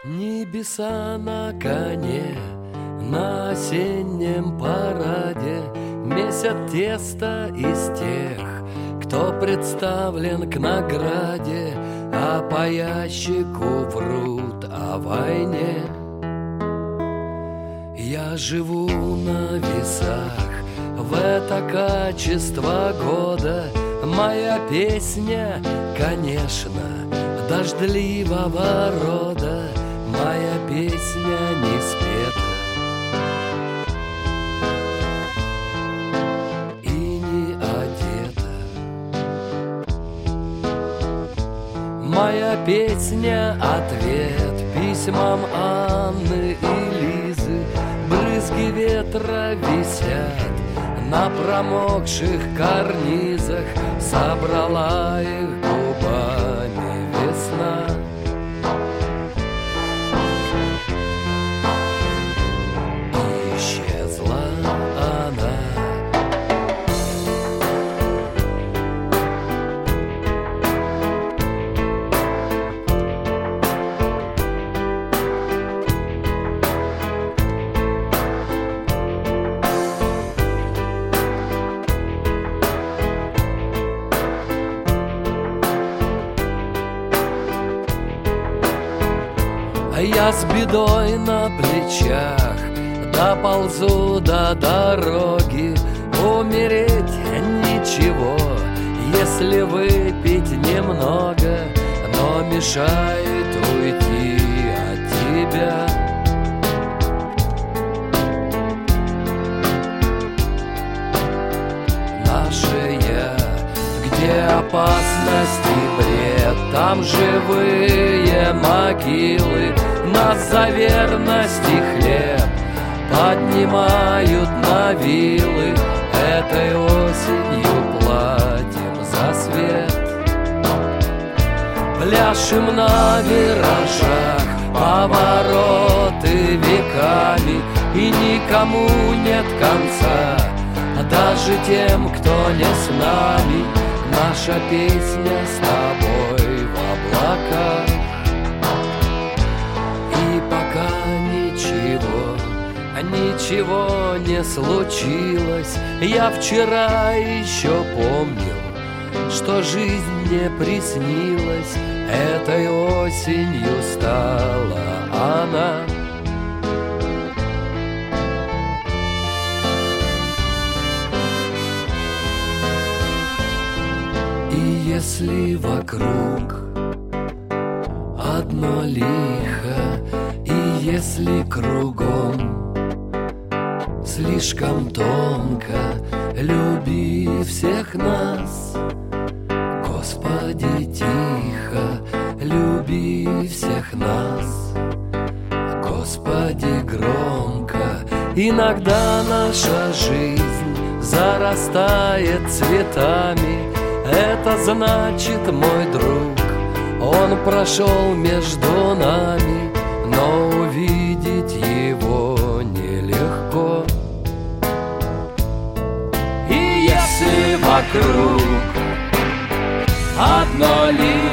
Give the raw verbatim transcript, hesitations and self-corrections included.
Небеса на коне, на осеннем параде месят тесто из тех, кто представлен к награде, а по ящику врут о войне. Я живу на весах в это качество года. Моя песня, конечно, дождливого рода. Моя песня не спета и не одета. Моя песня — ответ письмам Анны и Лизы. Брызги ветра висят на промокших карнизах. Собрала их губами весна. Исчезла она. Я с бедой на плечах доползу до дороги. Умереть ничего, если выпить немного, но мешает уйти от тебя. Наше я, где опасность и бред, там живые могилы. Нас за верность и хлеб поднимают на вилы. Этой осенью платим за свет. Пляшем на виражах повороты веками, и никому нет конца, даже тем, кто не с нами. Наша песня с тобой в облаках. Ничего не случилось. Я вчера еще помнил, что жизнь мне приснилась. Этой осенью стала она. И если вокруг одно лихо, и если кругом слишком тонко, люби всех нас, Господи, тихо, люби всех нас, Господи, громко. Иногда наша жизнь зарастает цветами. Это значит, мой друг, он прошел между нами, но увидеть его нелегко. И если вокруг одно лишь